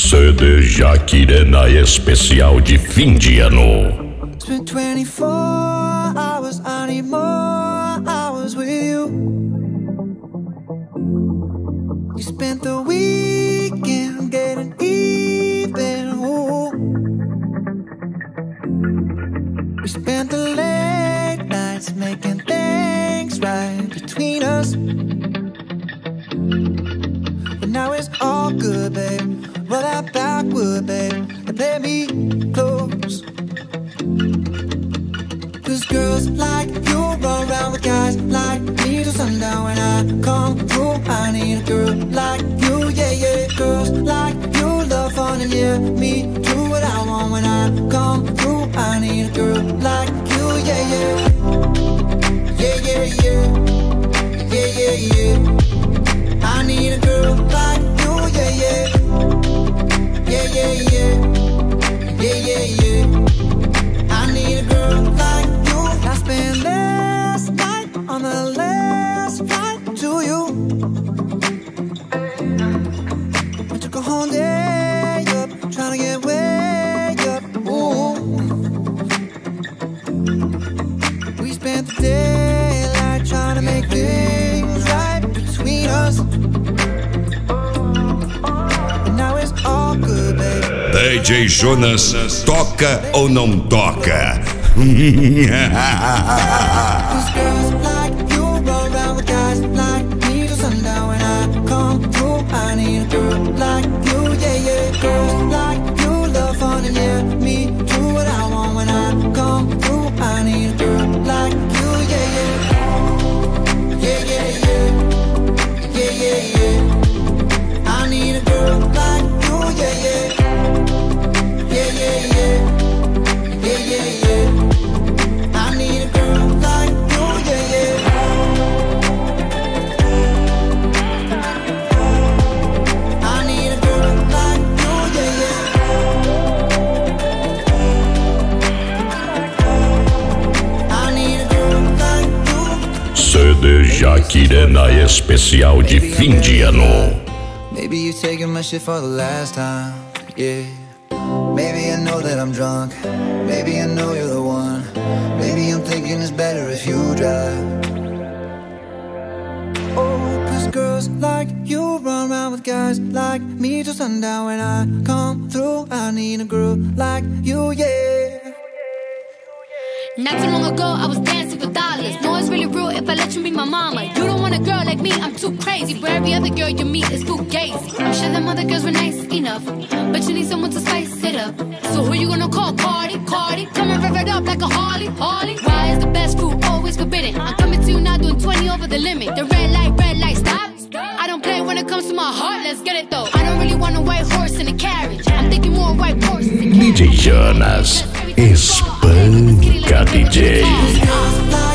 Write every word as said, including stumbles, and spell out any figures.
C D Jaquirena especial de fim de ano. It's been twenty-four hours, I need more hours with you. You spent the weekend getting even, ooh. We spent the late nights making things right between us. But now it's all good, babe. Roll that backward, babe, and play me close. Cause girls like you run around with guys like me till sundown. When I come through, I need a girl like you, yeah, yeah. Girls like you love fun and yeah, me do what I want. When I come through, I need a girl like you, yeah, yeah. Yeah, yeah, yeah. Yeah, yeah, yeah. I need a girl like you, yeah, yeah. Yeah, yeah, yeah. Yeah, yeah, yeah. I need a girl like you. I spent last night on the last flight to you. I took a whole day up, trying to get way up. Ooh. We spent the daylight trying to make things right between us. And now it's all good, baby. D J Jonas, toca ou não toca? Cause girls like you run around with guys like me till sundown. When I come through, I need a girl like you, yeah, yeah. Girls like you love fun and yeah, me do what I want. When I come through, I need a girl like you, yeah, yeah. Yeah, yeah, yeah. Yeah, yeah, yeah. I need a girl like you, yeah, yeah. Yeah, yeah, yeah. Yeah, yeah, yeah. I need a girl like you, yeah, yeah. I need a girl like you, yeah, yeah. I need a girl like you. C D Jaquirena especial de fim de ano. Maybe you taking my shit for the last time, yeah. Maybe I know that I'm drunk. Maybe I know you're the one. Maybe I'm thinking it's better if you drive. Oh, cause girls like you run around with guys like me till sundown. When I come through, I need a girl like you, yeah. Not too long ago, I was dancing for dollars. No, it's really real if I let you be my mama. You don't want a girl like me, I'm too crazy. But every other girl you meet is fugazi. I'm sure them other girls were nice enough, but you need someone to spice it up. So who you gonna call? Cardi, Cardi. Come and rev it up like a Harley, Harley. Why is the best food always forbidden? I'm coming to you now doing twenty over the limit. The red light, red light, stop. I don't play when it comes to my heart, let's get it though. I don't really want a white horse in a carriage. I'm thinking more white horses and D J Jonas, espanca D J.